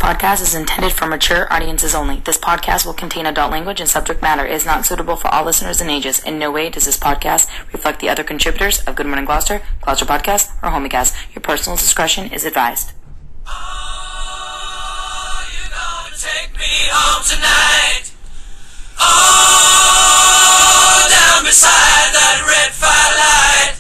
podcast is intended for mature audiences only. This podcast will contain adult language and subject matter is not suitable for all listeners and ages. In no way does this podcast reflect the other contributors of Good Morning Gloucester, Gloucester Podcast, or Homiecast. Your personal discretion is advised. Oh, you're gonna take me home tonight. Oh, down beside that red firelight.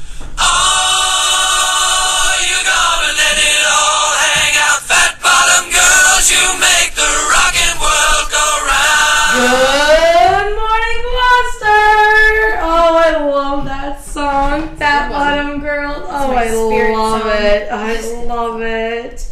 Oh, you're gonna let it all hang out. Fat bottom girls, you make the rockin' world go round. Good morning, Gloucester! Oh, I love that song, Fat Bottom Girls. Oh, I love it. I love it.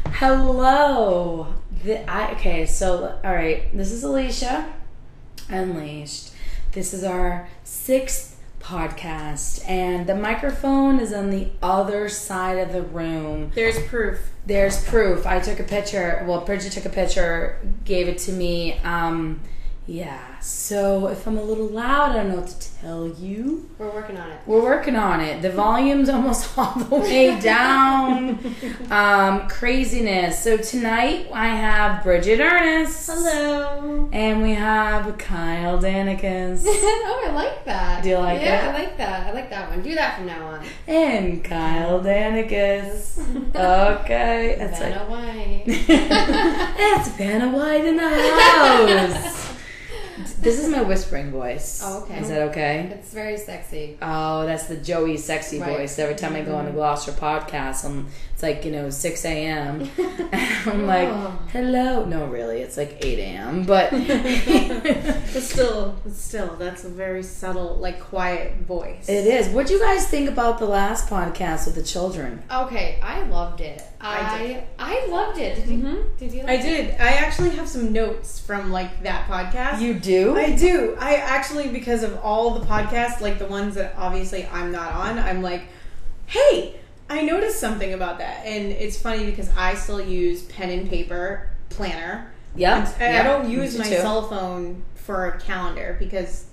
Hello. Okay, so, all right. This is Alicia Unleashed. This is our 6th podcast, and the microphone is on the other side of the room. There's proof. There's proof. I took a picture. Well, Bridget took a picture, gave it to me. Yeah. So if I'm a little loud, I don't know what to tell you. We're working on it. We're working on it. The volume's almost all the way down. Craziness. So tonight I have Bridget Ernest. Hello. And we have Kyle Danicus. Oh, I like that. Do you like it? Yeah, I like that. I like that one. Do that from now on. And Kyle Danicus. Okay. It's Vanna White. It's Vanna White in the house. This is my whispering voice. Oh, okay. Is that okay? It's very sexy. Oh, that's the Joey sexy Right. voice. Every time I go on the Gloucester podcast, it's like, 6 a.m. I'm like, hello. No, really, it's like 8 a.m. But But still, that's a very subtle, like, quiet voice. it is. What'd you guys think about the last podcast with the children? Okay, I loved it. I loved it. Did you? Did you? Like I did. I actually have some notes from that podcast. You do? I do. I actually, because of all the podcasts, like the ones that obviously I'm not on, I'm like, hey, I noticed something about that. And it's funny because I still use pen and paper planner. Yeah. And I don't use Me my too. cell phone for a calendar because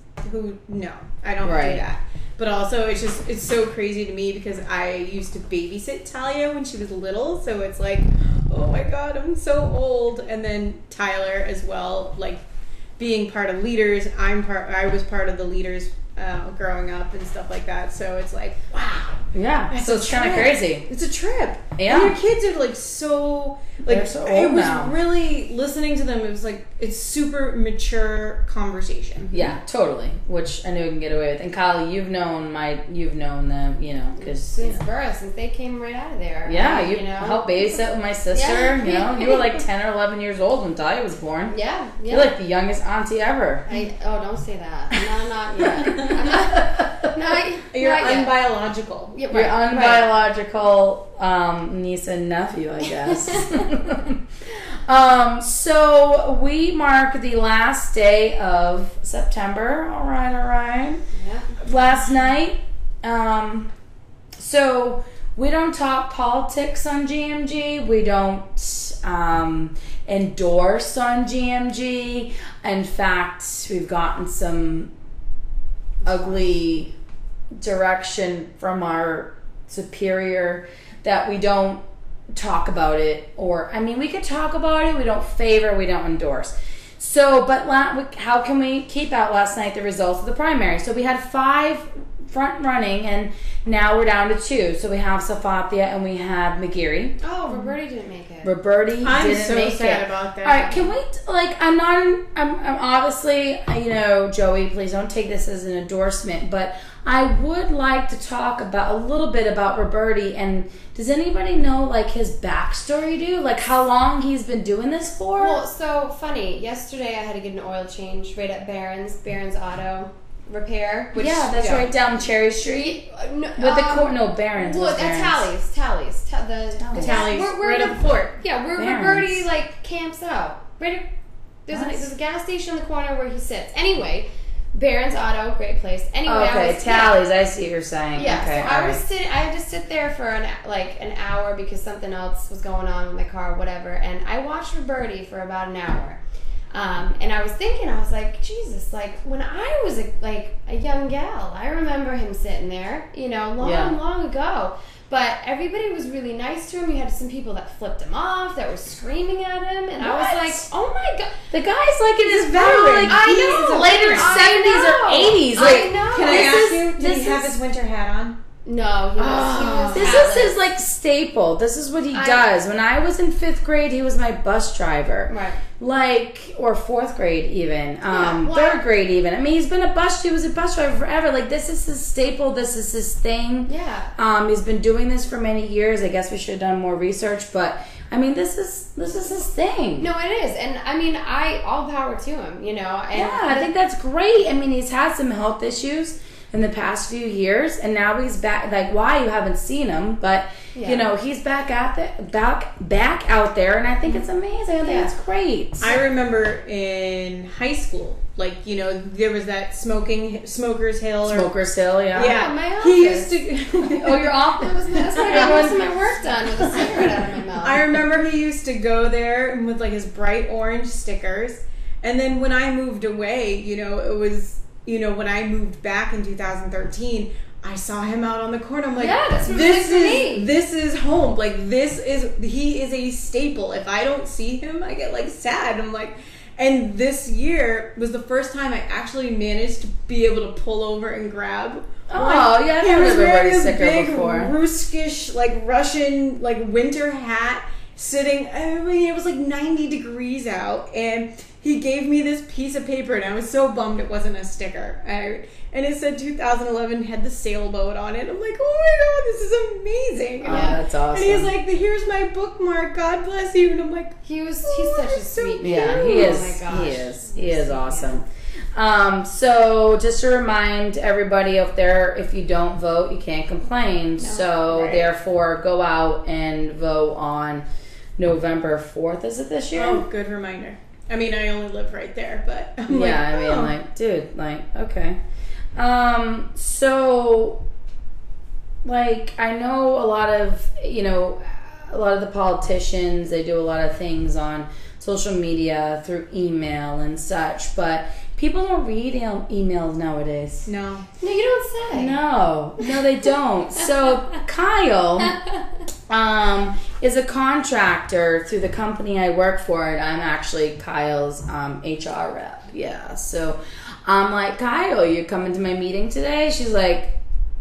I don't Right. do that. But also, it's so crazy to me because I used to babysit Talia when she was little, so it's like, oh my god, I'm so old. And then Tyler as well, being part of Leaders, I was part of the Leaders growing up and stuff like that. So it's like, wow. Yeah. That's So a it's kind of trip. crazy. It's a trip. Yeah. And your kids are so They're so it old was now. really listening to them. It was it's super mature conversation. Yeah, totally. Which I knew I can get away with. And Kyle, you've known them, because since birth, since they came right out of there. yeah, you helped babysit with my sister. Yeah. You were like 10 or 11 years old when Talia was born. Yeah. You're like the youngest auntie ever. Don't say that. No, not yet. You're not yet. unbiological. Yeah, Your right, unbiological niece and nephew, I guess. So we mark the last day of September. All right. Yeah. Last night, so we don't talk politics on GMG. We don't endorse on GMG. In fact, we've gotten some ugly direction from our superior that we don't talk about it, we could talk about it. We don't favor, we don't endorse. So, but how can we keep out last night the results of the primary? So we had 5 front running, and now we're down to 2. So we have Safathia and we have McGeary. Oh, Roberti didn't make it. Roberti I'm didn't so make sad it. about that. All right, can we I'm obviously, Joey, please don't take this as an endorsement, but I would like to talk about a little bit about Roberti. And does anybody know his backstory, dude? How long he's been doing this for? Well, so funny. Yesterday I had to get an oil change right at Barron's Auto Repair. Which, yeah, that's right down Cherry Street. No, Barron's. Well, was at Barron's. Tally's. Tally's, right up the fort. Yeah, where Barron's. Roberti camps out. Right. There's Nice. a gas station in the corner where he sits. Anyway, Barron's Auto, great place. Anyway, Okay, Tally's. I see what you're saying. Yeah, Okay, so all I right. had to sit there for an hour because something else was going on with my car, whatever. And I watched Roberti for about an hour. And I was thinking, I was like, Jesus, when I was a young gal, I remember him sitting there, long ago. But everybody was really nice to him. We had some people that flipped him off, that were screaming at him, and I was like, "Oh my god!" The guy's like in his veteran. like I he's know. later I 70s or know. 80s. I Like, know. Can I This ask is- you? Did this he have is- his winter hat on? No, he was. this is his like staple. This is what he does. When I was in 5th grade, he was my bus driver. Right. Like, or 4th grade even, well, 3rd grade even. I mean, he was a bus driver forever. Like, this is his staple. This is his thing. Yeah. He's been doing this for many years. I guess we should have done more research, but I mean, this is his thing. No, it is, and I mean, all power to him. You know. And Yeah, I think that's great. I mean, he's had some health issues in the past few years, and now he's back. Like, why you haven't seen him, but you know, he's back back out there, and I think it's amazing. I think it's great. I remember in high school, like, you know, there was that Smokers Hill. Smokers Hill, yeah. Yeah, my office. he used to. Oh, your office? That's when I got most of my work done with a cigarette out of my mouth. I remember he used to go there and with like his bright orange stickers, and then when I moved away, you know, it was, you know, when I moved back in 2013. I saw him out on the corner. I'm like, Yeah, that's what this it was for me. This is home. Like, he is a staple. If I don't see him, I get like sad. I'm like, and this year was the first time I actually managed to be able to pull over and grab. Oh, yeah, I've he heard was of wearing everybody's this sticker big before. Ruskish, like Russian, like winter hat, sitting. I mean, it was like 90 degrees out, and he gave me this piece of paper, and I was so bummed it wasn't a sticker. And it said 2011, had the sailboat on it. I'm like, oh my god, this is amazing. Oh, that's awesome. And he's like, here's my bookmark. God bless you. And I'm like, he's such a that's so sweet. Yeah, he cute. is. Oh my gosh. He is awesome. So just to remind everybody out there, if you don't vote, you can't complain. So right. therefore, go out and vote on November 4th. Is it this year? oh, good reminder. I mean, I only live right there, but I'm like, Yeah, I mean, oh. like, dude, like, okay. So, like, I know a lot of the politicians, they do a lot of things on social media through email and such, but people don't read emails nowadays. No. No, you don't say. No, they don't. So Kyle is a contractor through the company I work for, and I'm actually Kyle's HR rep. Yeah, so I'm like, Kyle, you coming to my meeting today? She's like,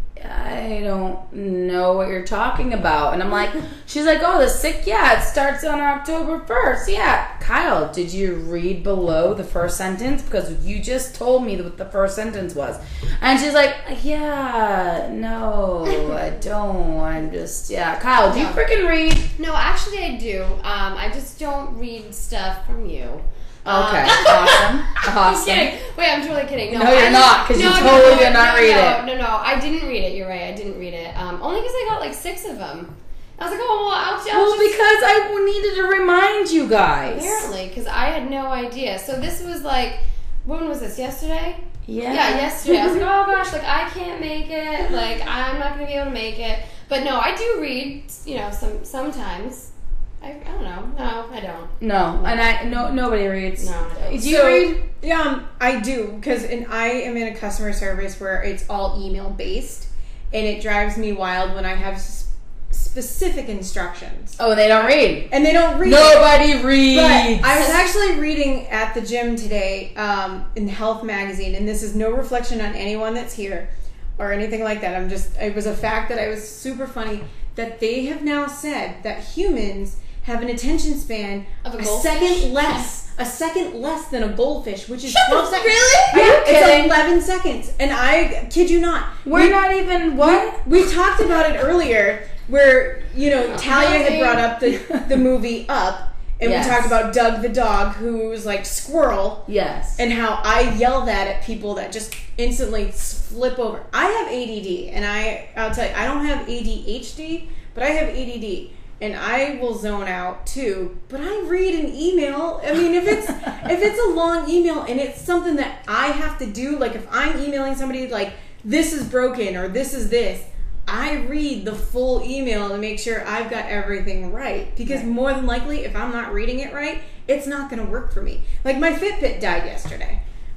I don't know what you're talking about. And I'm like, she's like, oh, the sick, yeah, it starts on October 1st. Yeah. Kyle, did you read below the first sentence? Because you just told me what the first sentence was. And she's like, yeah, no, I don't. I'm just, yeah. Kyle, do you freaking read? No, actually, I do. I just don't read stuff from you. Okay, awesome. I'm Awesome. kidding. Wait, I'm totally kidding. No, you're not, 'cause you totally did not read it. No, I didn't read it. You're right. I didn't read it. Only because I got like 6 of them. I was like, oh, well, I'll Well, just... because I needed to remind you guys. Apparently, because I had no idea. So this was like, when was this? Yesterday? Yeah. Yeah, yesterday. I was like, oh gosh, like I can't make it. Like I'm not gonna be able to make it. But no, I do read. You know, sometimes. I don't know. No, I don't. No, nobody reads. No, I don't. Do you read? Yeah, I do, because I am in a customer service where it's all email based, and it drives me wild when I have specific instructions. Oh, they don't read. And they don't read. Nobody reads. But I was actually reading at the gym today in Health Magazine, and this is no reflection on anyone that's here or anything like that. It was a fact that I was super funny that they have now said that humans have an attention span Of a a goldfish? second less than a goldfish, which is 12 seconds. Really? Are Yeah, you kidding? it's 11 seconds. And I kid you not. We're not even what? We talked about it earlier where, you know, Talia had brought up the movie Up, and Yes. we talked about Doug the dog who was like Squirrel, Yes. and how I yell that at people that just instantly flip over. I have ADD, and I'll tell you, I don't have ADHD, but I have ADD. And I will zone out too, but I read an email. I mean, if it's a long email and it's something that I have to do, like if I'm emailing somebody like this is broken or this is this, I read the full email to make sure I've got everything right. Because more than likely, if I'm not reading it right, it's not going to work for me. Like my Fitbit died yesterday.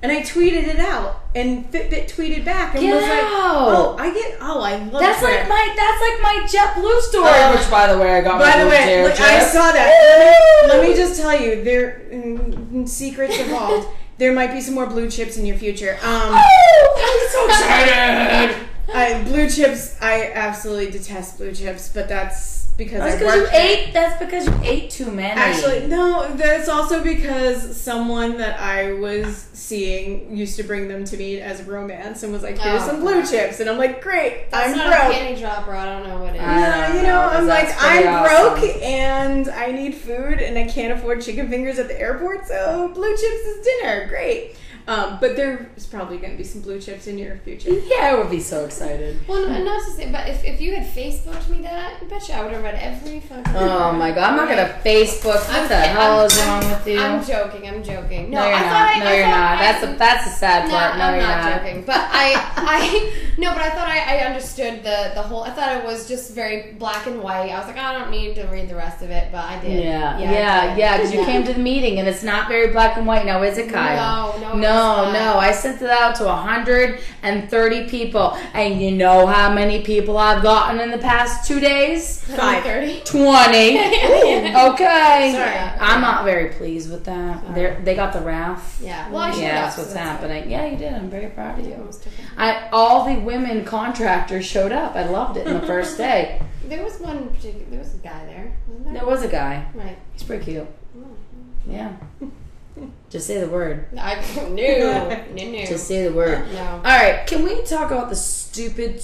And I tweeted it out, and Fitbit tweeted back and Get was like, out. I love That's Twitter. like my JetBlue story, which by the way I got. By the my way, blue I chip. saw that. Let me just tell you, secrets involved. There might be some more blue chips in your future. I'm so excited. Blue chips, I absolutely detest blue chips, but that's because That's I because you worked there. ate. That's because you ate too many. Actually, no, that's also because someone that I was seeing used to bring them to me as a romance and was like, here's some blue chips. And I'm like, great, That's I'm not broke. a panty dropper. I don't know what it is. I don't You know, know, I'm like, that's pretty I'm awesome. broke and I need food and I can't afford chicken fingers at the airport, so blue chips is dinner. Great. But there's probably going to be some blue chips in your future. Yeah, I would be so excited. Well, not to say, but if you had Facebooked me that, I bet you I would have read every fucking. Oh my god, I'm not gonna Facebook. What the hell is wrong with you? I'm joking. No, you're not. No, you're not. That's the sad part. No, I'm you're not not. joking. But I thought I understood the whole. I thought it was just very black and white. I was like, I don't need to read the rest of it, but I did. Yeah, I did. because you came to the meeting and it's not very black and white now, is it, Kyle? No. No. I sent it out to 130 people, and you know how many people I've gotten in the past 2 days? 5:30. 20. Okay. Sorry. I'm not very pleased with that. They got the wrath. Yeah. Well, I showed Yeah, up, that's so what's that's happening. Yeah, you did. I'm very proud of you. Almost took it. All the women contractors showed up. I loved it in the first day. There was one particular. There was a guy there. Wasn't there? There was a guy. Right. He's pretty cute. Yeah. Just say the word. I no. Just say the word. No. All right. Can we talk about the stupid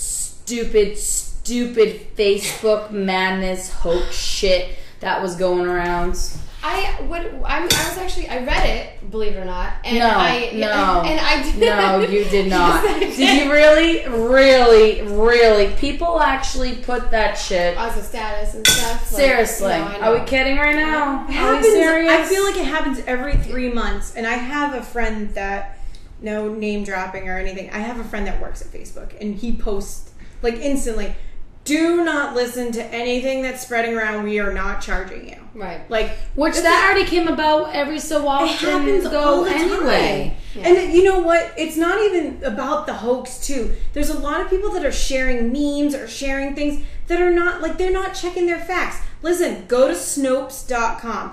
Facebook madness hoax shit that was going around? I read it, believe it or not, and No, and I did. No, you did not. Yes, I Did you really? People actually put that shit. As a status and stuff. Seriously. I know. Are we kidding right now? It Are we happens, serious? I feel like it happens every 3 months, and I have a friend that, no name dropping or anything, I have a friend that works at Facebook, and he posts, like, instantly, do not listen to anything that's spreading around, we are not charging you. Right. Like, Which that already came about every so often. it happens all the anyway. time. And you know what? It's not even about the hoax, too. There's a lot of people that are sharing memes or sharing things that are not, like, they're not checking their facts. Listen, go to Snopes.com,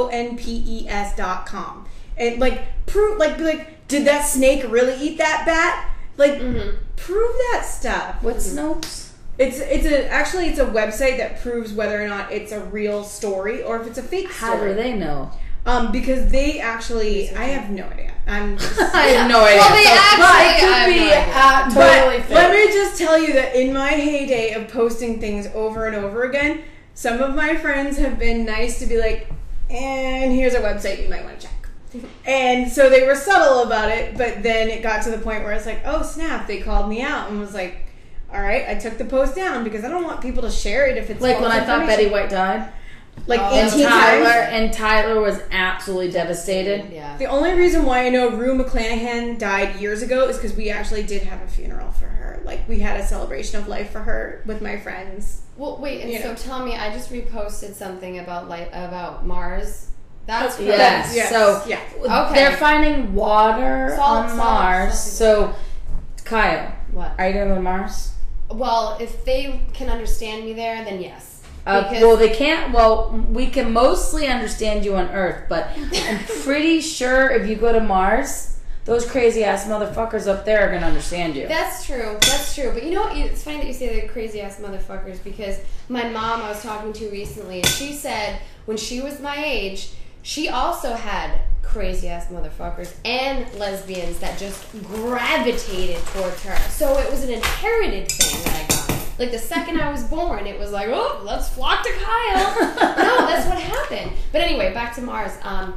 SONPES.com, and, like, prove, like, did that snake really eat that bat? Like, prove that stuff. What's Snopes? It's a website that proves whether or not it's a real story or if it's a fake story. How do they know? Because they actually, I have no idea. I'm just, I have no idea. Well, they actually. But it could be totally but fake. let me just tell you that in my heyday of posting things over and over again, some of my friends have been nice to be like, and here's a website you might want to check. And so they were subtle about it, but then it got to the point where it's like, oh snap, they called me out and was like, all right, I took the post down because I don't want people to share it if it's Like false when I thought Betty information. White died? Like And 18 times. Tyler was absolutely devastated. Yeah. The only reason why I know Rue McClanahan died years ago is because we actually did have a funeral for her. Like, we had a celebration of life for her with my friends. Well, wait. And You so know. tell me, I just reposted something about Mars. That's correct. Yes. Yes. So Yeah. Okay. they're finding water Salt, on Mars. salt. So, Kyle, What? are you going to go to Mars? Well, if they can understand me there, then yes. Well, they can't. Well, we can mostly understand you on Earth, but I'm pretty sure if you go to Mars, those crazy ass motherfuckers up there are going to understand you. That's true. But you know what? It's funny that you say they're crazy ass motherfuckers because my mom I was talking to recently, and she said when she was my age, she also had crazy ass motherfuckers and lesbians that just gravitated towards her. So it was an inherited thing that I got. Like the second I was born, it was like, oh, let's flock to Kyle. No, that's what happened. But anyway, back to Mars. I'm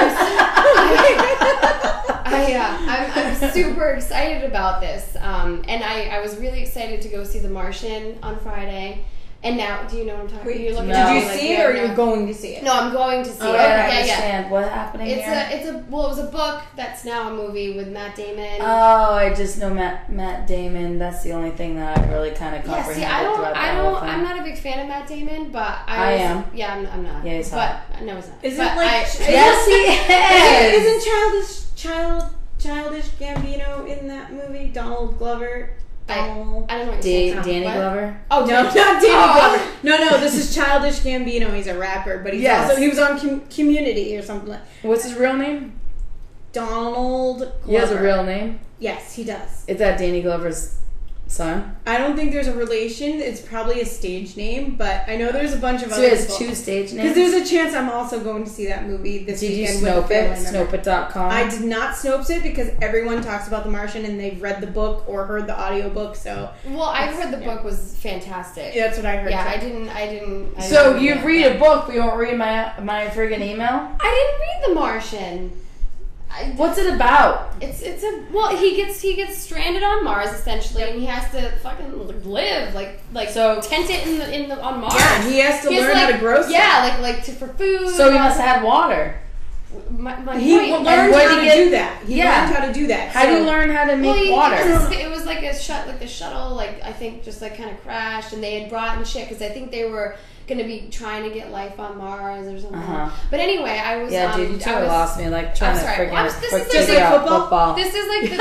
super excited about this. And I was really excited to go see The Martian on Friday. And now, do you know what I'm talking about? You're looking No. at Did me you like see it have or no- you're going to see it? No, I'm going to see Oh, it. I Yeah. understand. What's happening It here? was a book that's now a movie with Matt Damon. Oh, I just know Matt Damon. That's the only thing that I really kind of Yeah, comprehended see, throughout the whole thing. I'm not a big fan of Matt Damon, but I am. Yeah, I'm not. Yeah, he's but hot. no, he's not. Is it But like? Yes, he is. Isn't Childish Gambino in that movie? Donald Glover. I don't know what you're saying. Danny What? Glover. Oh no, not Danny Glover. No, this is Childish Gambino. He's a rapper, but he's Yes. also he was on Community or something like. What's his real name? Donald Glover. He has a real name. Yes, he does. Is that Danny Glover's son? I don't think there's a relation. It's probably a stage name, but I know there's a bunch of So other he has people. 2 stage Because names? there's a chance I'm also going to see that movie this Did you weekend with a Snope family it? member. Snope.com? I did not Snopes it because everyone talks about The Martian and they've read the book or heard the audiobook, so Well, I heard the book was fantastic. that's what I heard. Yeah, too. I didn't. So didn't you read read it. a book, but you won't read my friggin' email? I didn't read The Martian. What's it about? It's a well. He gets stranded on Mars essentially, and he has to fucking live like So- tent it in the on Mars. Yeah, he has to learn how to grow stuff. Yeah, for food. So he must have had water. My He point. learned what how did to he get- do that. He Yeah. learned how to do that. How do you learn how to make water? It was like the shuttle, like I think just like kind of crashed, and they had brought in shit because I think they were gonna be trying to get life on Mars or something. Uh-huh. But anyway, I was Yeah, dude, you I totally was- lost me. Like trying I'm to sorry. freaking Well, this is figure like out football? This is like the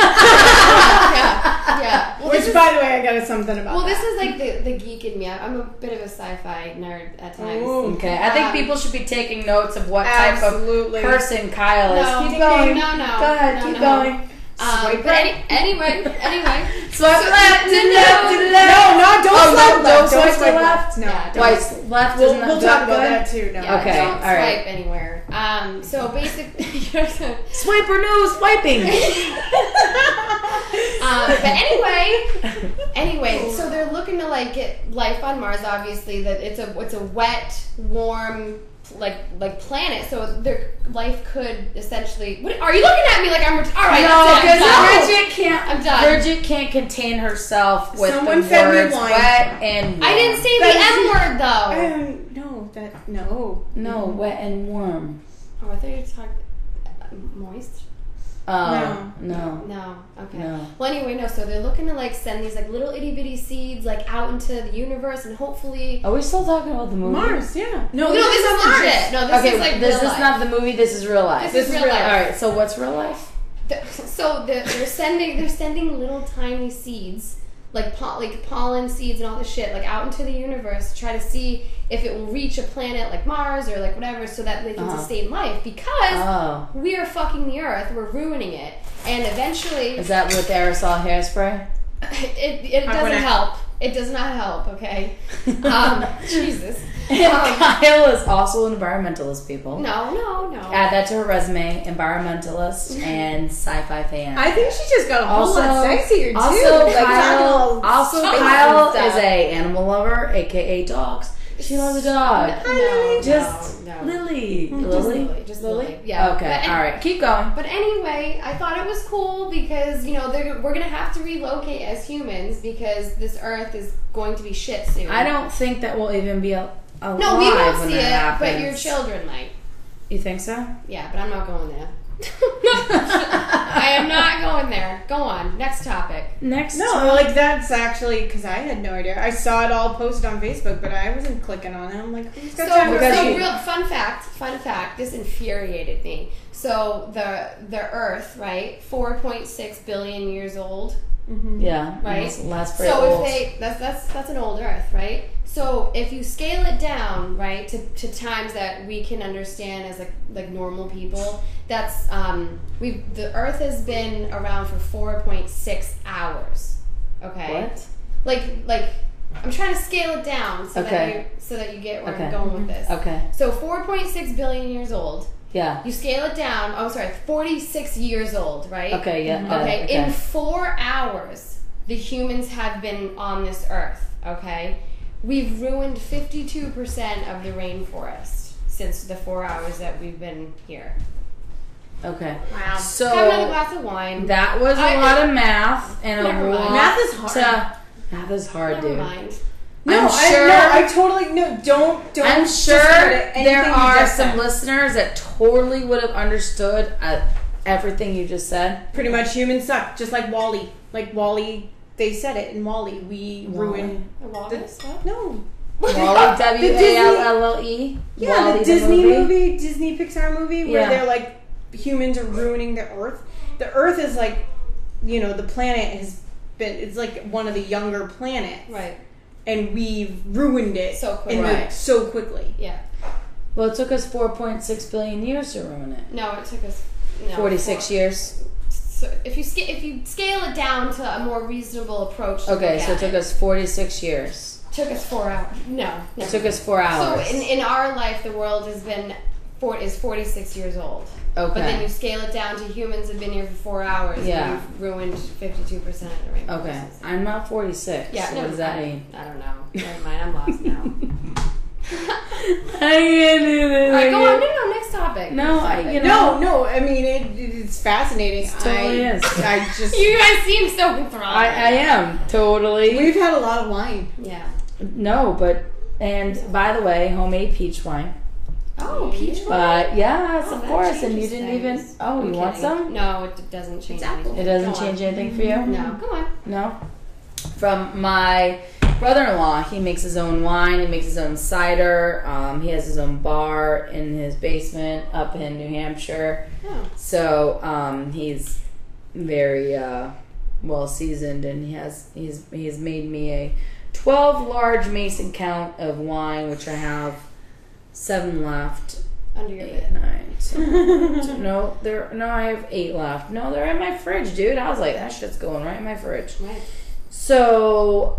yeah. Well, Which, this is, by the way, I got something about. well, that. this is like the geek in me. I'm a bit of a sci-fi nerd at times. Ooh. Okay, I think people should be taking notes of what type Absolutely. of person Kyle is. No, Keep going. no. Go ahead, No, keep no. going. Swipe But right. anyway. Swipe So- left to no, left to no. left. No, don't Oh, swipe no, left. don't Don't swipe to left? No. Yeah, don't. Wait, left isn't We'll that talk about good? that too. No. Yeah, Okay, don't all right. swipe anywhere. So basically, Swipe or no swiping? but anyway, so they're looking to like get life on Mars. Obviously, that it's a wet, warm, like planet. So their life could essentially. What are you looking at me like I'm? All right, No, that's it, I'm done. because Bridget can't. I'm done. Bridget can't contain herself with Someone the fed me words wine. wet and warm. I didn't say That's- the M word though. No. No, wet and warm. Oh, I thought you were talking moist. Oh, no. No. Okay. No. Well, anyway, no. So they're looking to like send these like little itty bitty seeds like out into the universe, and hopefully. Are we still talking about the movie? Mars, yeah. No, this is legit. No, this Okay, is like this real is life. not the movie. This is real life. This is real life. All right. So what's real life? So they're sending little tiny seeds, like pollen seeds and all this shit, like out into the universe to try to see if it will reach a planet like Mars or like whatever, so that they can sustain life. Because Oh, we are fucking the Earth, we're ruining it, and eventually is that with aerosol hairspray? it doesn't gonna- help. It does not help. Okay. Jesus. Kyle is also an environmentalist, people. No. Add that to her resume: environmentalist and sci-fi fan. I think she just got a whole lot sexier too. Also, Like, Kyle, talking also all Kyle stuff. is a animal lover, aka dogs. She loves a dog. No, Just no. Lily. Just Lily. Yeah. Okay. But All right. Keep going. But anyway, I thought it was cool because, we're going to have to relocate as humans because this Earth is going to be shit soon. I don't think that we'll even be alive No, we won't when see that it, but happens. your children might. You think so? Yeah, but I'm not going there. I am not going there. Go on. Next topic. Next. No, like that's actually because I had no idea. I saw it all posted on Facebook, but I wasn't clicking on it. I'm like, who's got time for because that? you- real fun fact, this infuriated me. So the Earth, right, 4.6 billion years old, Yeah. right? That's pretty So old. if they that's an old Earth, right? So if you scale it down, right, to times that we can understand as like normal people, that's the Earth has been around for 4.6 hours. Okay. What? Like I'm trying to scale it down so Okay. that you get where Okay. I'm going with this. Okay. So 4.6 billion years old. Yeah. You scale it down. Oh, sorry, 46 years old, right? Okay. Yeah. got Okay, it, in 4 hours, the humans have been on this earth, okay? We've ruined 52% of the rainforest since the 4 hours that we've been here. Okay. Wow. So Have another glass of wine. that was a I- lot of math and Never a mind. lot. Math is hard. Math is hard, Never dude. mind. No, I totally don't. I'm sure discredit anything there you are just some said. listeners that totally would have understood everything you just said. Pretty much humans suck, just like Wall-E. Like Wall-E, they said it in Wall-E. We ruin. A walrus? What? No. Wally, Disney- W-A-L-L-E. Yeah, Wall-E, the Disney movie, Disney Pixar movie, where Yeah. they're like humans are ruining the earth, the Earth is like, you know, the planet has been, it's like one of the younger planets. Right. And we've ruined it So quickly. so quickly. Yeah. Well, it took us 4.6 billion years to ruin it. No, it took us 46 years. So if you scale it down to a more reasonable approach. To Okay, look so at it took us 46 years. Took us 4 hours. No. It took us 4 hours. So in our life, the world has been is 46 years old. Okay. But then you scale it down to humans have been here for 4 hours. Yeah. And we've ruined 52% of the rainbow. Okay, I'm not 46. Yeah. So No, what does that mean? I don't know. Never mind. I'm lost now. I can't do this. All right, go on. No, next topic. No, Next topic. No, I mean, it's fascinating. It totally is. I just... You guys seem so enthralled. I am totally. We've had a lot of wine. Yeah. No, but and by the way, homemade peach wine. Oh, peach wine. But yes, Oh, of that course, and you changes didn't even. things. Oh, I'm you want kidding. some? No, it doesn't change apple. anything. It doesn't Go change on. anything for you. No, come on. No. From my brother-in-law, he makes his own wine. He makes his own cider. He has his own bar in his basement up in New Hampshire. Oh. So he's very well seasoned, and he's made me a 12 large mason count of wine, which I have 7 left. Under your 8, bed. 9, 10. No, I have 8 left. No, they're in my fridge, dude. I was like, that shit's going right in my fridge. Right. So,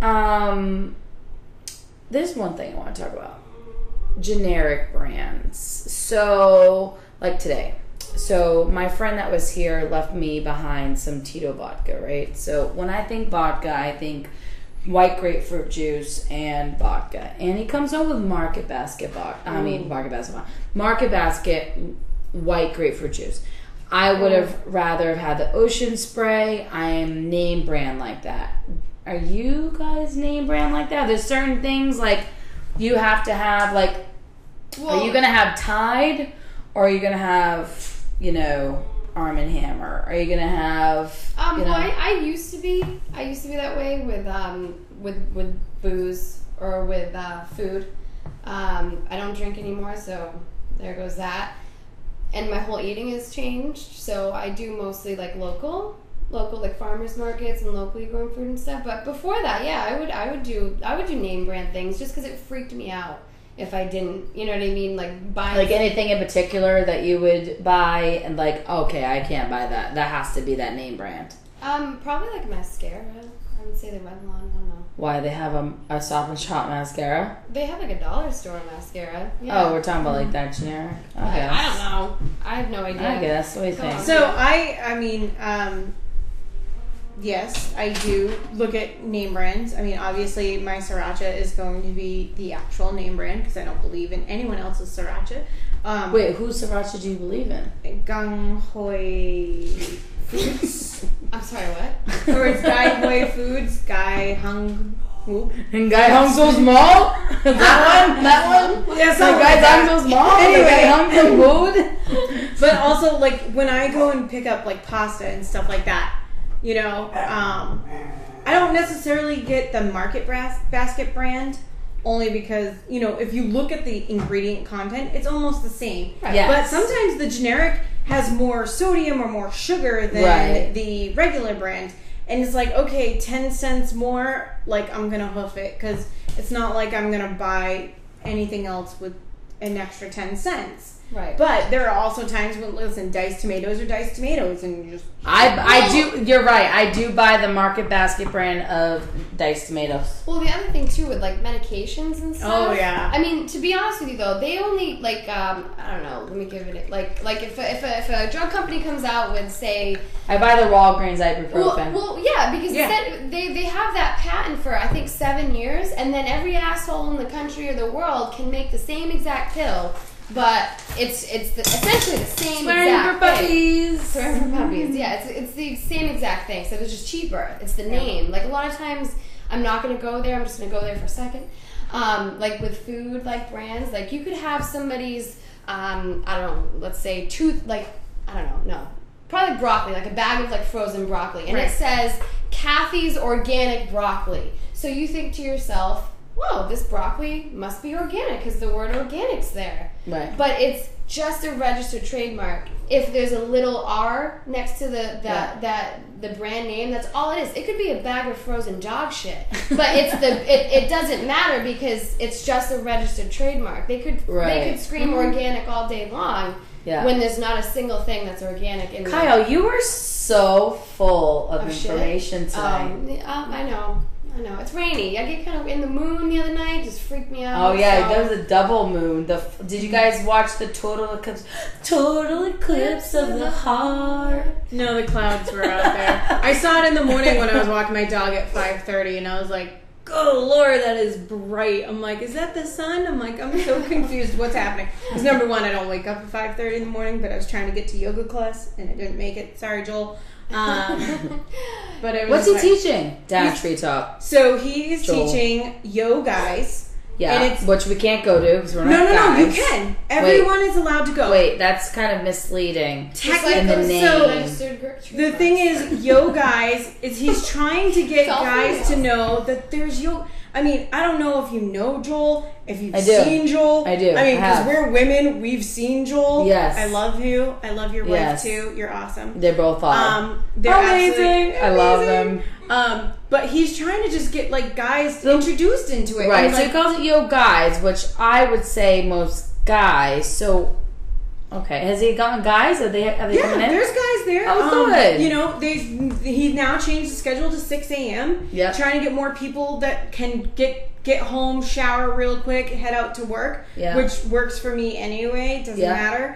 there's one thing I want to talk about. Generic brands. So, like today. So, my friend that was here left me behind some Tito vodka, right? So, when I think vodka, I think white grapefruit juice and vodka. And he comes home with Market Basket vodka. Market Basket white grapefruit juice. I would have rather have had the Ocean Spray. I am name brand like that. Are you guys name brand like that? There's certain things like you have to have like. Well, Are you gonna have Tide, or are you gonna have Arm & Hammer? Are you gonna have? Well, I used to be that way with booze or with food. I don't drink anymore, so there goes that. And my whole eating has changed, so I do mostly like local like farmers markets and locally grown food and stuff. But before that, yeah, I would do name brand things just because it freaked me out if I didn't. You know what I mean? Like buying Like anything in particular that you would buy and like, okay, I can't buy that. That has to be that name brand. Probably like mascara. I would say the Revlon. I don't know. Why they have a Stop and Shop mascara? They have like a dollar store mascara. Yeah. Oh, we're talking about like that generic. I guess. I don't know. I have no idea. I guess. What do you Go think? on. So I mean, yes, I do look at name brands. I mean, obviously, my sriracha is going to be the actual name brand because I don't believe in anyone else's sriracha. Wait, whose sriracha do you believe in? Gang Hoi Foods, I'm sorry, what? or it's Gai Hoi Foods, Gai Hung. Who? And Guy Hung So Small? That one? Yeah, Like something Guy like that. Hung So Small? Anyway. Guy Hung So Food? But also, like, when I go and pick up, like, pasta and stuff like that, I don't necessarily get the Market Basket brand, only because, if you look at the ingredient content, it's almost the same. Right. Yes. But sometimes the generic has more sodium or more sugar than Right. the regular brand. And it's like, okay, 10 cents more, like, I'm going to hoof it. Because it's not like I'm going to buy anything else with an extra 10 cents. Right. But there are also times when, listen, diced tomatoes are diced tomatoes. And you just... I do, you're right. I do buy the Market Basket brand of diced tomatoes. Well, the other thing too with like medications and stuff. Oh, yeah. I mean, to be honest with you though, they only like I don't know. Let me give it like if a drug company comes out with say. I buy the Walgreens ibuprofen. Well, yeah, because they have that patent for I think 7 years, and then every asshole in the country or the world can make the same exact pill. But it's essentially the same Swearing exact for puppies. thing. Swearing for puppies. Yeah, it's the same exact thing. So it's just cheaper. It's the name. Like a lot of times, I'm not going to go there. I'm just going to go there for a second. Like with food, like brands, like you could have somebody's, I don't know, let's say probably broccoli, like a bag of like frozen broccoli, and it says Kathy's Organic Broccoli. So you think to yourself, whoa, this broccoli must be organic because the word organic's there. Right. But it's just a registered trademark if there's a little R next to the brand name, that's all it is. It could be a bag of frozen dog shit, but it doesn't matter because it's just a registered trademark. They could scream organic all day long when there's not a single thing that's organic in Kyle, you were so full of information shit. tonight. I know. It's rainy. I get kind of in the moon the other night. Just freaked me out. Oh yeah, there was a double moon. Did you guys watch the total eclipse? Total eclipse of the heart. No, the clouds were out there. I saw it in the morning when I was walking my dog at 5:30, and I was like, "Oh Lord, that is bright." I'm like, "Is that the sun?" I'm like, I'm so confused. What's happening? Because number one, I don't wake up at 5:30 in the morning, but I was trying to get to yoga class and I didn't make it. Sorry, Joel. But it was What's he teaching? Down Treetop. So he is teaching Yo Guys. Yeah, and it's, which we can't go to because we're not No, guys. you can. Everyone is allowed to go. Wait, that's kind of misleading. Technically, in the name. The thing is, Yo Guys is he's trying to get guys to know that there's yo. I mean, I don't know if you know Joel, if you've seen Joel. I do. I mean, because we're women, we've seen Joel. Yes. I love you. I love your wife too. You're awesome. They're both awesome. They're amazing. I love them. But he's trying to just get like guys introduced into it. Right. And, So he calls it Yo Guys, which I would say most guys. So. Okay, has he gotten guys? Are they coming in? There's guys there. Oh, good. You know, he's now changed the schedule to 6 a.m. Yeah. Trying to get more people that can get home, shower real quick, head out to work. Yeah. Which works for me anyway. Doesn't matter.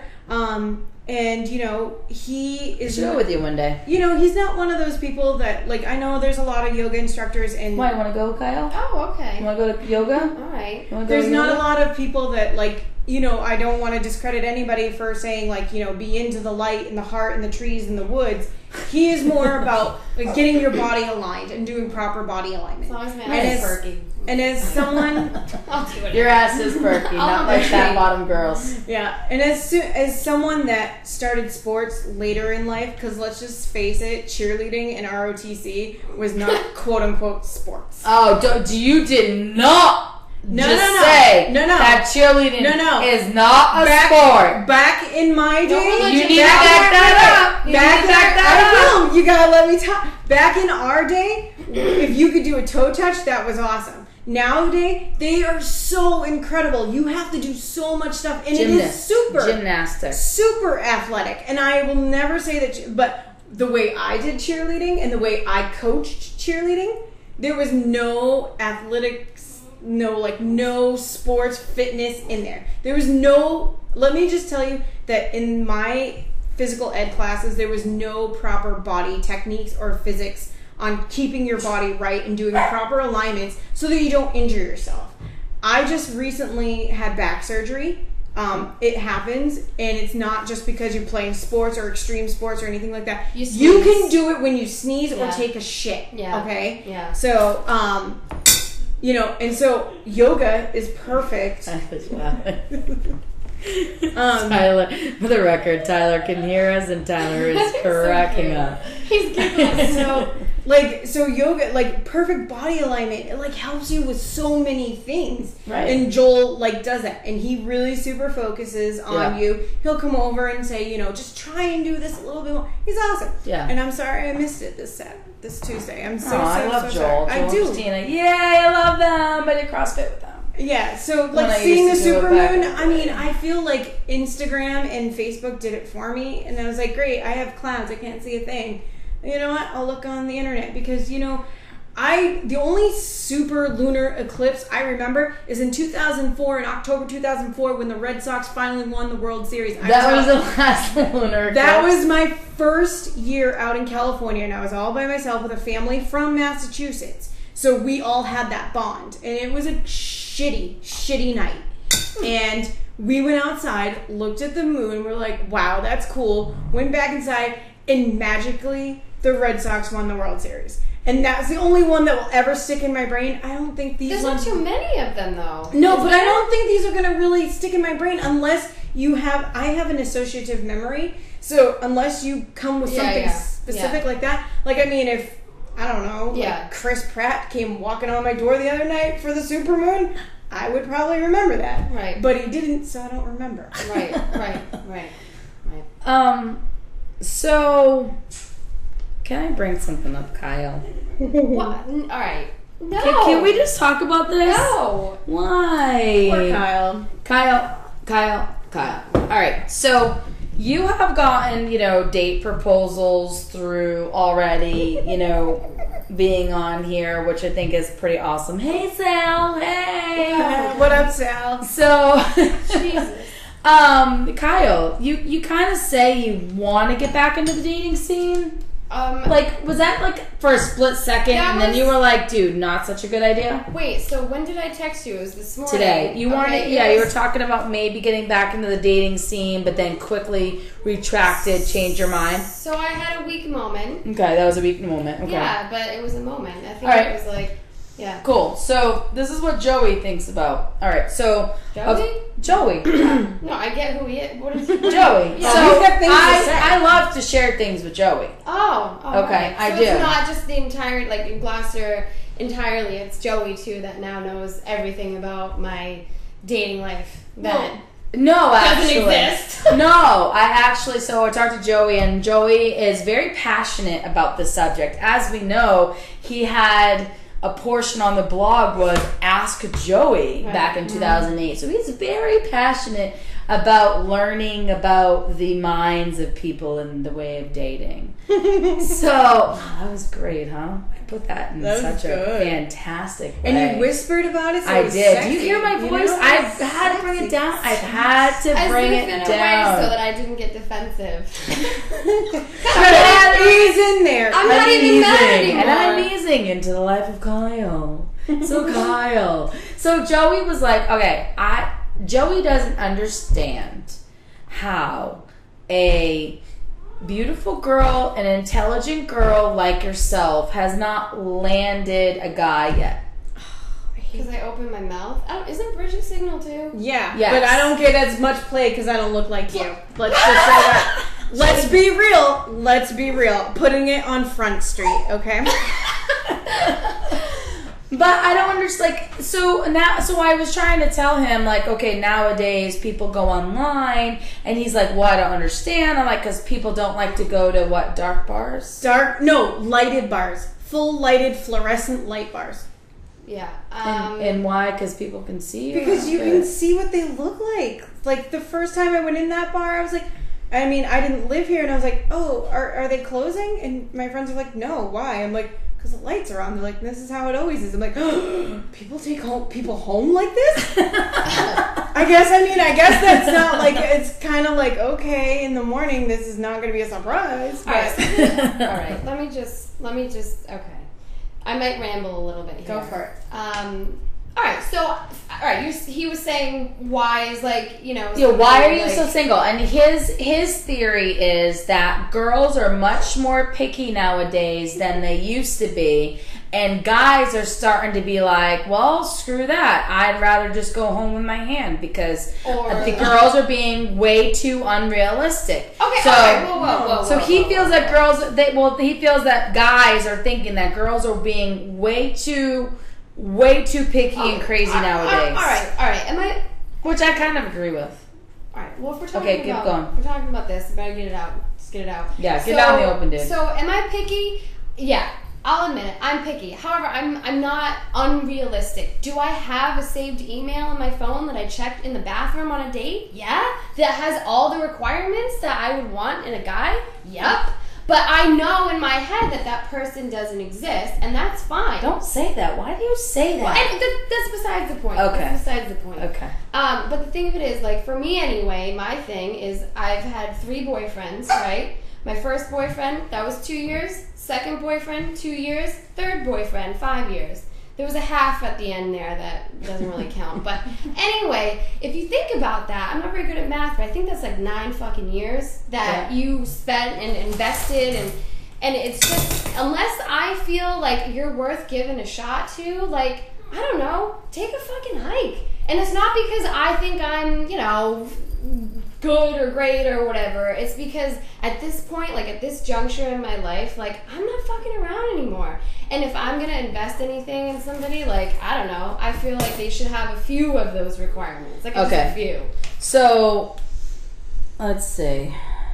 And you know, he is. I'll go with you one day. You know, he's not one of those people that like. I know there's a lot of yoga instructors and. Why, you want to go, Kyle? Oh, okay. You want to go to yoga? All right. There's not a lot of people that like. You know, I don't want to discredit anybody for saying like, you know, be into the light and the heart and the trees and the woods. He is more about like getting your body aligned and doing proper body alignment. As long as my ass is perky. And as someone, I'll do it. Your ass is perky, not like fat bottom girls. Yeah, and as someone that started sports later in life, because let's just face it, cheerleading and ROTC was not quote unquote sports. Oh, you did not. Say that cheerleading is not a sport. Back in my day, you need to back that up. I will. You gotta let me talk. Back in our day, if you could do a toe touch, that was awesome. Nowadays, they are so incredible. You have to do so much stuff, and it is super athletic. And I will never say that, but the way I did cheerleading and the way I coached cheerleading, there was no athletics. No sports fitness in there. There was no, let me just tell you that in my physical ed classes, there was no proper body techniques or physics on keeping your body right and doing proper alignments so that you don't injure yourself. I just recently had back surgery. It happens, and it's not just because you're playing sports or extreme sports or anything like that. You can do it when you sneeze or take a shit. Yeah. Okay? Yeah. So, you know, and so yoga is perfect. Tyler, for the record, Tyler can hear us, and Tyler is cracking up. He's giggling. So yoga, like perfect body alignment, it like helps you with so many things. Right. And Joel like does that, and he really super focuses on you. He'll come over and say, you know, just try and do this a little bit more. He's awesome. Yeah. And I'm sorry I missed it this Tuesday. I'm so I love Joel. sorry. I do. Christina. Yay, I love them. I did CrossFit with them. Yeah, so like seeing the supermoon, I mean, I feel like Instagram and Facebook did it for me, and I was like, great, I have clouds, I can't see a thing. You know what? I'll look on the internet because, you know, the only super lunar eclipse I remember is in 2004, in October 2004, when the Red Sox finally won the World Series. That was the last lunar eclipse. That was my first year out in California, and I was all by myself with a family from Massachusetts. So we all had that bond, and it was a shitty night. And we went outside, looked at the moon, we're like, wow, that's cool. Went back inside, and magically, the Red Sox won the World Series. And that's the only one that will ever stick in my brain. I don't think these There's ones... not too many of them, though. No, but I don't think these are going to really stick in my brain unless you have... I have an associative memory, so unless you come with something specific like that. Like, I mean, if... I don't know, like Chris Pratt came walking on my door the other night for the supermoon, I would probably remember that. Right. But he didn't, so I don't remember. Right. So can I bring something up, Kyle? What? All right. No. Can we just talk about this? No. Why? Poor Kyle. Kyle. All right. So you have gotten, date proposals through already, being on here, which I think is pretty awesome. Hey, Sal. Hey. What up, Sal? So, Jesus. Kyle, you kind of say you want to get back into the dating scene. Was that for a split second, and then you were like, "Dude, not such a good idea." Wait, so when did I text you? It was this morning. Today, you wanted, Okay, you were talking about maybe getting back into the dating scene, but then quickly retracted, changed your mind. So I had a weak moment. Okay, that was a weak moment. Okay. Yeah, but it was a moment. I think All right. it was like, yeah. Cool. So this is what Joey thinks about. All right. So Joey? Joey. No, I get who he is. What is he? Joey. Yeah. So He's got things to say. I love to share things with Joey. Oh. Okay, right. I so do. It's not just the entire in Gloucester entirely. It's Joey too that now knows everything about my dating life. That No, actually. doesn't exist. No, so I talked to Joey, and Joey is very passionate about this subject. As we know, he had a portion on the blog was Ask Joey back in 2008. So he's very passionate about learning about the minds of people in the way of dating. So, that was great, huh? I put that in such a fantastic way. And you whispered about it, so I it was did. sexy, Do you hear my voice? I've had to bring it down. I've had to bring it in a down. way so that I didn't get defensive. He's in there. I'm not even mad anymore. And I'm easing into the life of Kyle. So Kyle. So Joey was like, okay, Joey doesn't understand how a beautiful girl, an intelligent girl like yourself has not landed a guy yet. Because I opened my mouth. Isn't Bridget Signal too? Yeah, Yes. but I don't get as much play because I don't look like you. Let's just say that. Let's be real. Let's be real. Putting it on Front Street, okay? But I don't understand. So I was trying to tell him, okay, nowadays people go online, and he's like, well, I don't understand. I'm like, because people don't like to go to what, dark bars? Lighted bars. Full lighted fluorescent light bars. Yeah. And why? Because people can see you? Because you can see what they look like. Like, the first time I went in that bar, I was like, I didn't live here, and I was like, oh, are they closing? And my friends are like, no, why? I'm like, because the lights are on. They're like, this is how it always is. I'm like, oh, people take people home like this? I guess that's not it's kind of like, okay, in the morning, this is not going to be a surprise. But. All right. Let me just. Okay. I might ramble a little bit here. Go for it. All right. So, he was saying why is why are you so single? And his theory is that girls are much more picky nowadays than they used to be, and guys are starting to be like, well, screw that. I'd rather just go home with my hand because the girls are being way too unrealistic. Okay. So, whoa. So he feels that he feels that guys are thinking that girls are being way too picky and crazy nowadays. All right. Which I kind of agree with. All right. Well, if we're talking we're talking about this, I better get it out. Just get it out. Yeah, get out in the open, dude. So, am I picky? Yeah, I'll admit it. I'm picky. However, I'm not unrealistic. Do I have a saved email on my phone that I checked in the bathroom on a date? Yeah. That has all the requirements that I would want in a guy? Yep. But I know in my head that person doesn't exist, and that's fine. Don't say that. Why do you say that? That's besides the point. Okay. That's besides the point. Okay. But the thing of it is, for me anyway, my thing is I've had 3 boyfriends, right? My first boyfriend, that was 2 years. Second boyfriend, 2 years. Third boyfriend, 5 years. There was a half at the end there that doesn't really count. But anyway, if you think about that, I'm not very good at math, but I think that's 9 fucking years that you spent and invested, and it's just, unless I feel like you're worth giving a shot to, I don't know, take a fucking hike. And it's not because I think I'm, good or great or whatever. It's because at this point, at this juncture in my life, I'm not fucking around anymore. And if I'm gonna invest anything in somebody, I don't know, I feel like they should have a few of those requirements. Just a few. So, let's see.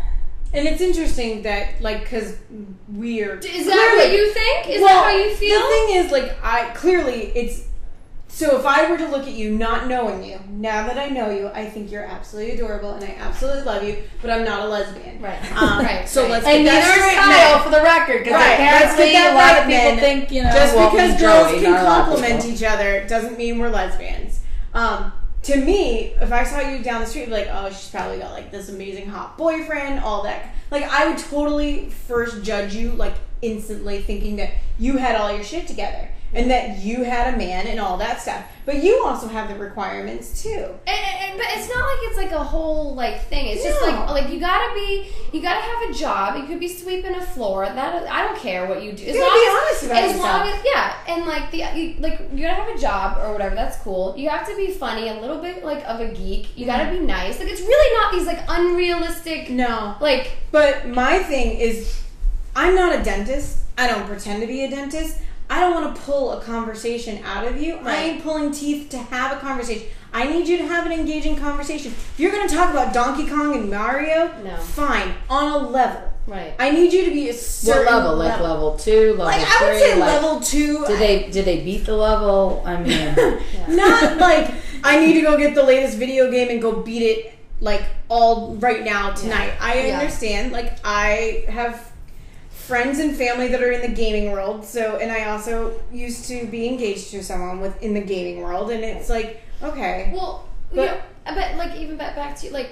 And it's interesting that, like, because we're... Is that what you think? Is that how you feel? The thing is, like, it's... So if I were to look at you not knowing you, now that I know you, I think you're absolutely adorable and I absolutely love you, but I'm not a lesbian. Right. So let's And get neither that is straight, Kyle, men. for the record, because Right, let's apparently get that a lot right, of people men. think, you know, Just well, because me, girls Joey, can not a lot of compliment people. each other doesn't mean we're lesbians. To me, if I saw you down the street, I'd be like, oh, she's probably got like this amazing hot boyfriend, all that. Like, I would totally first judge you, like, instantly thinking that you had all your shit together and that you had a man and all that stuff. But you also have the requirements too. But it's not like it's like a whole like thing. It's just like you gotta have a job. You could be sweeping a floor. That I don't care what you do. You gotta be honest about as yourself. long as and like you gotta have a job or whatever. That's cool. You have to be funny, a little bit like of a geek. You gotta be nice. Like it's really not these like unrealistic. No. Like, but my thing is, I'm not a dentist. I don't pretend to be a dentist. I don't want to pull a conversation out of you. I ain't pulling teeth to have a conversation. I need you to have an engaging conversation. If you're going to talk about Donkey Kong and Mario, fine, on a level. Right. I need you to be a certain What level? Like level 2, level 3? I would say like, level 2. Did they beat the level? I mean... Not like, I need to go get the latest video game and go beat it, like, all right now, tonight. I understand. Like, I have friends and family that are in the gaming world, and I also used to be engaged to someone in the gaming world, and it's like, okay. Well, but like even back to like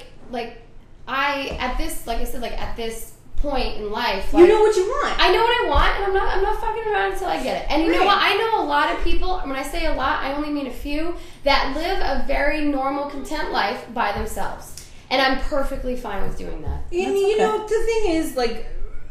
at this point in life, like, you know what you want. I know what I want, and I'm not fucking around until I get it. And you know what? I know a lot of people. When I say a lot, I only mean a few that live a very normal, content life by themselves, and I'm perfectly fine with doing that. And you know, the thing is, like,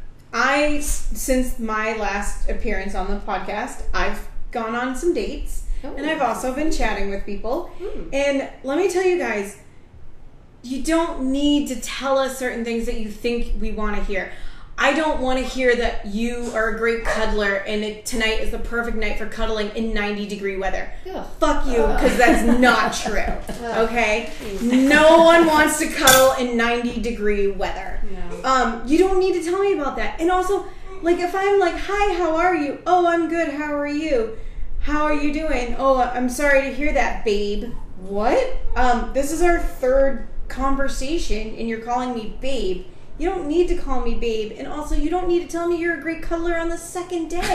since my last appearance on the podcast, I've gone on some dates, and I've also been chatting with people. And let me tell you guys, you don't need to tell us certain things that you think we want to hear. I don't want to hear that you are a great cuddler and tonight is the perfect night for cuddling in 90-degree weather. Fuck you, because that's not true. Okay? No one wants to cuddle in 90-degree weather. No. You don't need to tell me about that. And also, like, if I'm like, hi, how are you? Oh, I'm good. How are you? How are you doing? Oh, I'm sorry to hear that, babe. What? This is our third conversation and you're calling me babe. You don't need to call me babe, and also you don't need to tell me you're a great cuddler on the second day.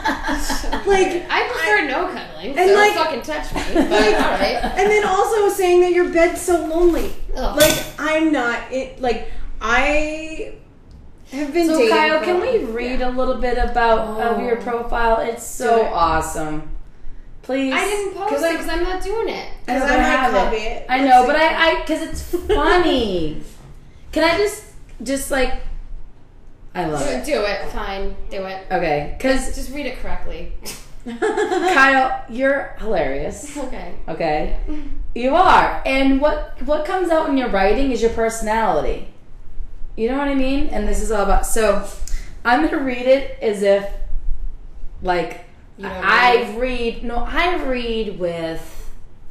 Like, I prefer no cuddling, and so like, fucking touch me. But all right. And then also saying that your bed's so lonely. Ugh. Like, I'm not. I have been dating. So Kyle, for can a we while. read a little bit of your profile? It's so awesome. Please. I didn't post it because I'm not doing it. Because I might copy it. I know, but I because it's funny. Can I just like, I love it. Do it. Fine. Do it. Okay, because Just read it correctly. Kyle, you're hilarious. Okay. Okay, you are, and what comes out in your writing is your personality. You know what I mean? And this is all about. So, I'm gonna read it as if, like, I read with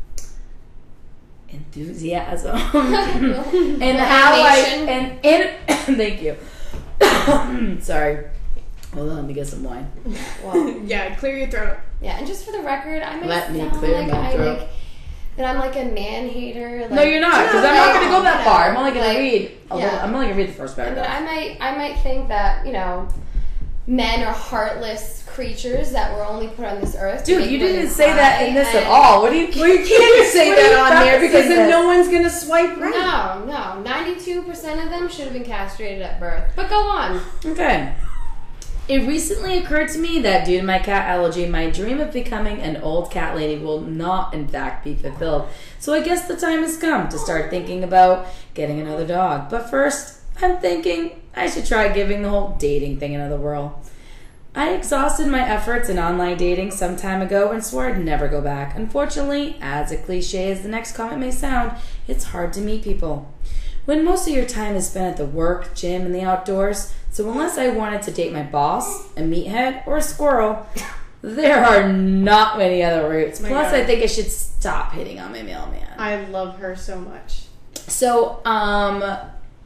enthusiasm and how thank you. Sorry. Hold on, let me get some wine. Well, Yeah, clear your throat. yeah, and just for the record, I might Let me sound clear like my throat. that I'm like a man hater. Like, No, you're not, because I'm not going to go that far. I'm only going Like, to read a little. yeah. I'm only going to read the first I mean, paragraph. I might think that, you know, men are heartless creatures that were only put on this earth. to Dude, make you women didn't say that cry, in this at and- all. What do you? Well, you can't say What are you that on there because prefacing then this? no one's gonna swipe right. No, 92% of them should have been castrated at birth. But go on. Okay. It recently occurred to me that due to my cat allergy, my dream of becoming an old cat lady will not, in fact, be fulfilled. So I guess the time has come to start thinking about getting another dog. But first, I'm thinking I should try giving the whole dating thing another whirl. I exhausted my efforts in online dating some time ago and swore I'd never go back. Unfortunately, as a cliche as the next comment may sound, it's hard to meet people. When most of your time is spent at the work, gym, and the outdoors, so unless I wanted to date my boss, a meathead, or a squirrel, there are not many other routes. My Plus, God. I think I should stop hitting on my mailman. I love her so much. So,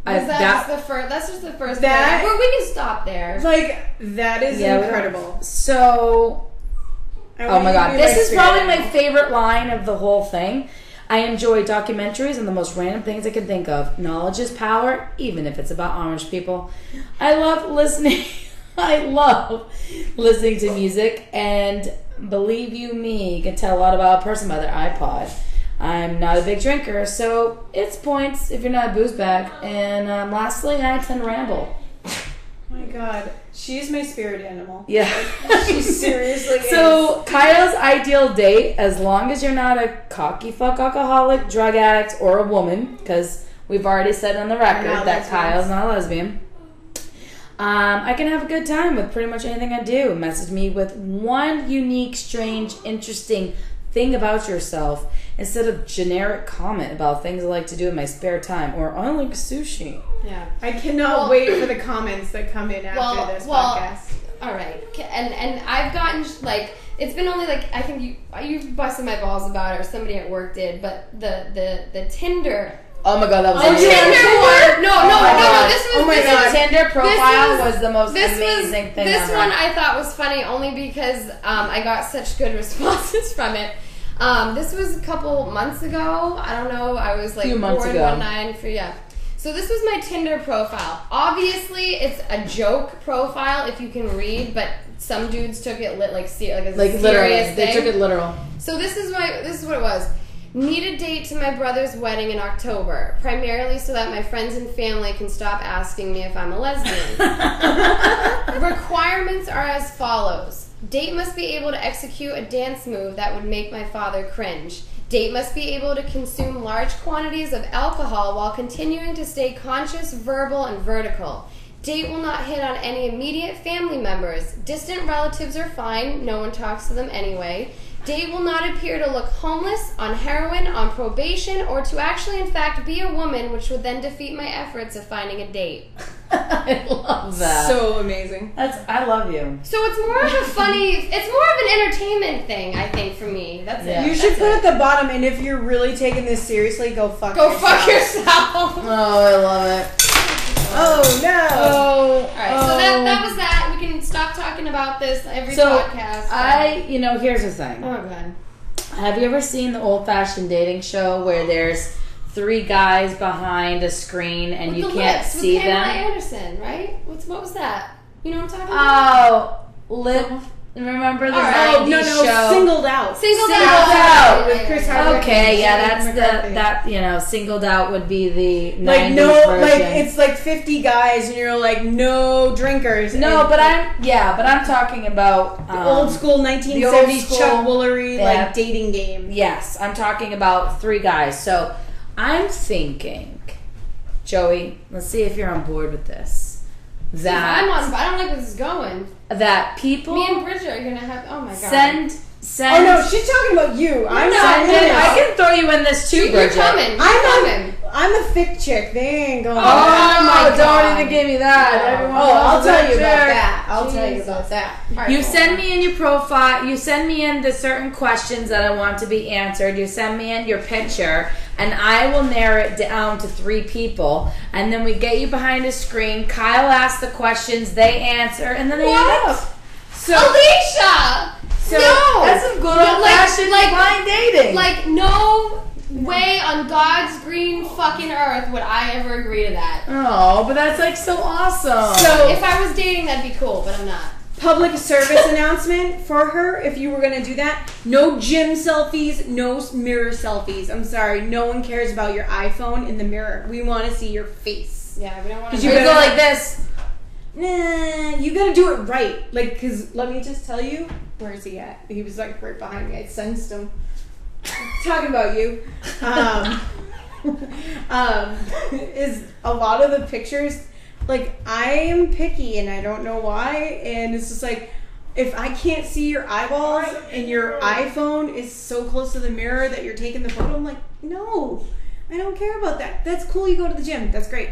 That's just the first. That- Well, we can stop there. Like, that is incredible. So, I oh want my you to god, be this is spirit probably my animal. favorite line of the whole thing. I enjoy documentaries and the most random things I can think of. Knowledge is power, even if it's about Amish people. I love listening. I love listening to music, and believe you me, you can tell a lot about a person by their iPod. I'm not a big drinker, so it's points if you're not a booze bag. And lastly, I tend to ramble. Oh my god. She's my spirit animal. Yeah. She seriously is. So, Kyle's ideal date, as long as you're not a cocky fuck alcoholic, drug addict, or a woman, because we've already said on the record not that lesbians. Kyle's not a lesbian. I can have a good time with pretty much anything I do. Message me with one unique, strange, interesting thing about yourself instead of generic comment about things I like to do in my spare time, or I like sushi. Yeah. I cannot wait for the comments that come in after this podcast. All right, and I've gotten like it's been only like I think you busted my balls about it, or somebody at work did, but the Tinder. Oh my god, that was Oh, amazing. Tinder one? No. This was Oh my this God. was- Tinder profile this was the most this amazing was, thing This ever. one I thought was funny only because I got such good responses from it. This was a couple months ago. I don't know. I was like Few months bored ago. one night for So this was my Tinder profile. Obviously, it's a joke profile if you can read, but some dudes took it as a Like serious literally, thing. they took it literal. So this is what it was. Need a date to my brother's wedding in October, primarily so that my friends and family can stop asking me if I'm a lesbian. Requirements are as follows. Date must be able to execute a dance move that would make my father cringe. Date must be able to consume large quantities of alcohol while continuing to stay conscious, verbal, and vertical. Date will not hit on any immediate family members. Distant relatives are fine. No one talks to them anyway. Date will not appear to look homeless, on heroin, on probation, or to actually, in fact, be a woman, which would then defeat my efforts of finding a date. I love that. So amazing. I love you. So it's more of a it's more of an entertainment thing, I think, for me. That's Yeah. it. You should That's put it. at the bottom, and if you're really taking this seriously, go fuck Go yourself. fuck yourself. Oh, I love it. Oh, no. Oh, Alright, so that was that. We can stop talking about this every So, podcast. here's the thing. Oh, God. Have you ever seen the old-fashioned dating show where there's 3 guys behind a screen and With you the can't lips, see with Pamela them? Anderson, right? What was that? You know what I'm talking about? Oh, remember the All right. 90s No, show? Singled Out. Singled Singled Out. Out with Chris Hardwick. Okay, yeah, and that's McCarthy. Singled Out would be the 90s Like, no, version. like, it's like 50 guys, and you're like, no drinkers. No, and but I'm talking about the old school 1970s the old school- Chuck Woolery, Yeah. like, dating game. Yes, I'm talking about 3 guys. So I'm thinking, Joey, let's see if you're on board with this. I'm on. I don't like where this is going. That people Me and Bridget are gonna have. Oh my God. send. Oh, no, she's talking about you. I'm No, not Send in it. it. I can throw you in this too, You're Bridget. coming. You're I'm coming. I'm a thick chick. They ain't going. Oh, my don't God. even give me that. No. Everyone Oh, knows I'll tell you about chick. that. I'll tell you Jesus. about that. All right, You cool. send me in your profile. You send me in the certain questions that I want to be answered. You send me in your picture, and I will narrow it down to 3 people. And then we get you behind a screen. Kyle asks the questions, they answer, and then they end What? up. So, Alicia. No. That's some good No, old fashioned blind dating. Like no way on God's green fucking earth would I ever agree to that. Oh, but that's like so awesome. So- If I was dating, that'd be cool, but I'm not. public service announcement for her, if you were going to do that. No gym selfies, no mirror selfies. I'm sorry, no one cares about your iPhone in the mirror. We want to see your face. Yeah, we don't want to. 'Cause you you go better- like this. Nah, you gotta do it right. Like, cause let me just tell you, where is he at? He was like right behind me. I sensed him. Talking about you. Is a lot of the pictures, like, I am picky and I don't know why, and it's just like, if I can't see your eyeballs and your iPhone is so close to the mirror that you're taking the photo, I'm like, no, I don't care about that. That's cool, you go to the gym, that's great.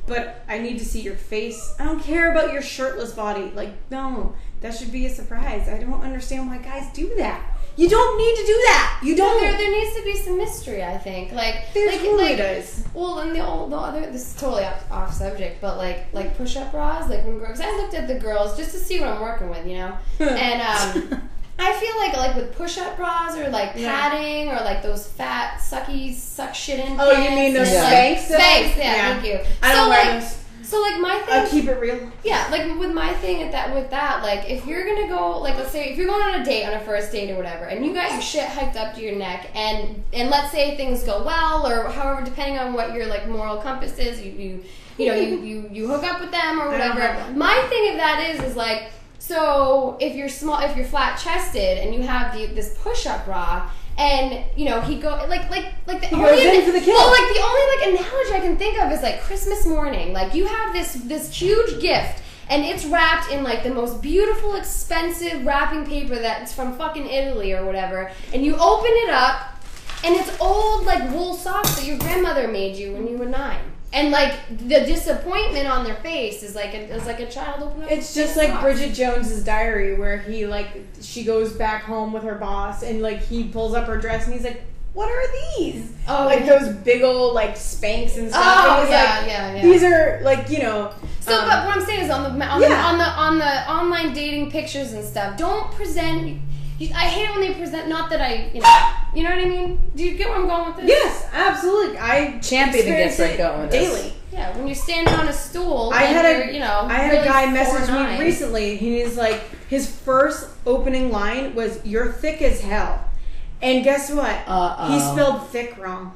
but I need to see your face. I don't care about your shirtless body. Like, no, that should be a surprise. I don't understand why guys do that. You don't need to do that. You don't. There needs to be some mystery, I think. There totally does. Well, and the other, this is totally off subject, but like push-up bras, like when girls, I looked at the girls just to see what I'm working with, you know, and I feel like with push-up bras or like padding or like those fat suck shit in. Oh, you mean those Spanx? Spanx, yeah, thank you. I don't wear those. So like my thing, I'll keep it real. Yeah, like with my thing with that, like if you're gonna go, like let's say if you're going on a date, on a first date or whatever, and you got your shit hiked up to your neck, and let's say things go well, or however, depending on what your like moral compass is, you hook up with them or whatever. My thing of that is like, so if you're flat chested and you have this push up bra. And he goes like the only in for the kill. Well, like the only like analogy I can think of is like Christmas morning. Like you have this huge gift, and it's wrapped in like the most beautiful, expensive wrapping paper that's from fucking Italy or whatever. And you open it up, and it's old like wool socks that your grandmother made you when you were 9. And like the disappointment on their face is like a child opening up. It's just like Bridget Jones's Diary, where she goes back home with her boss, and like he pulls up her dress, and he's like, "What are these?" Oh, like those big old like Spanx and stuff. Oh, and yeah. These are like So, but what I'm saying is on the online dating pictures and stuff, don't present. I hate it when they present. Not that you know what I mean. Do you get where I'm going with this? Yes, absolutely. I Champy the gets right going with daily. this. Yeah, when you're standing on a stool. I had a really guy message me recently. He's like, his first opening line was, "You're thick as hell," and guess what? He spelled thick wrong.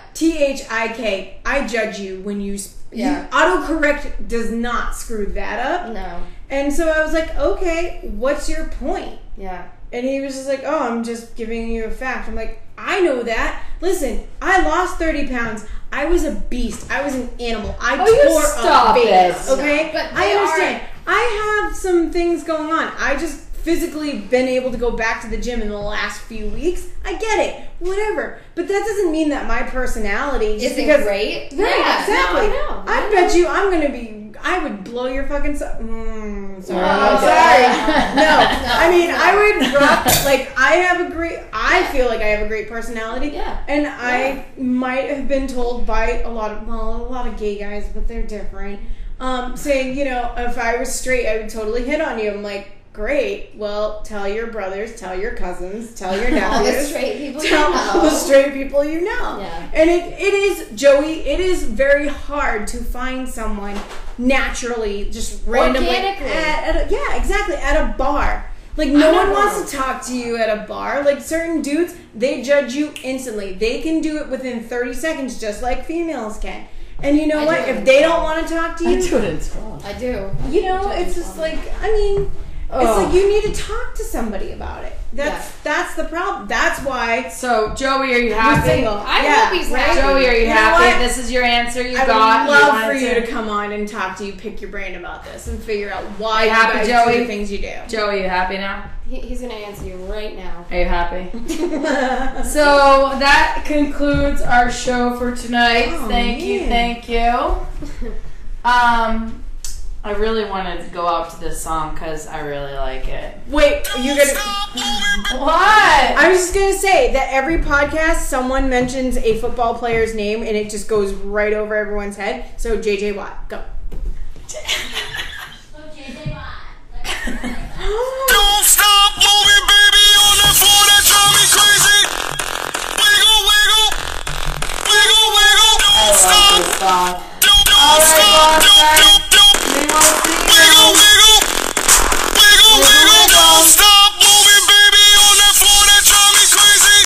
THIK. I judge you when you. Yeah. Autocorrect does not screw that up. No. And so I was like, okay, what's your point? Yeah. And he was just like, oh, I'm just giving you a fact. I'm like, I know that. Listen, I lost 30 pounds. I was a beast. I was an animal. I tore up babies. Okay? No, but I understand. I have some things going on. I just physically been able to go back to the gym in the last few weeks. I get it. Whatever. But that doesn't mean that my personality isn't great. Right, yeah, exactly. No, I bet you I'm going to be... I would blow your fucking... sorry. Oh, sorry. No. I mean, I would rock... Like, I feel like I have a great personality. Yeah. And I might have been told by a lot of gay guys, but they're different, saying, if I was straight, I would totally hit on you. I'm like, great. Well, tell your brothers, tell your cousins, tell your nephews. All the straight people all the straight people you know. Yeah. And it is, Joey, it is very hard to find someone naturally, just randomly. Organically. At a bar. Like, no one wants to talk to you at a bar. Like, certain dudes, they judge you instantly. They can do it within 30 seconds, just like females can. And you know what? If they don't want to talk to you... I do it in 12. I do. It's just like, I mean... It's like you need to talk to somebody about it. That's the problem. That's why. So, Joey, are you happy? Single. I hope he's happy. Joey, are you happy? What? This is your answer. I would love for you to come on and talk to you, pick your brain about this, and figure out why you happy, guys do Joey? the things you do. Joey, you happy now? He's going to answer you right now. Are you happy? So that concludes our show for tonight. Oh, thank you. I really wanted to go out to this song because I really like it. Wait, you're gonna... What? I was just gonna say that every podcast someone mentions a football player's name and it just goes right over everyone's head. So JJ Watt, go. Don't stop moving, baby, on the floor, that drive me crazy. Wiggle, wiggle, wiggle, wiggle. Don't stop. All right, boss.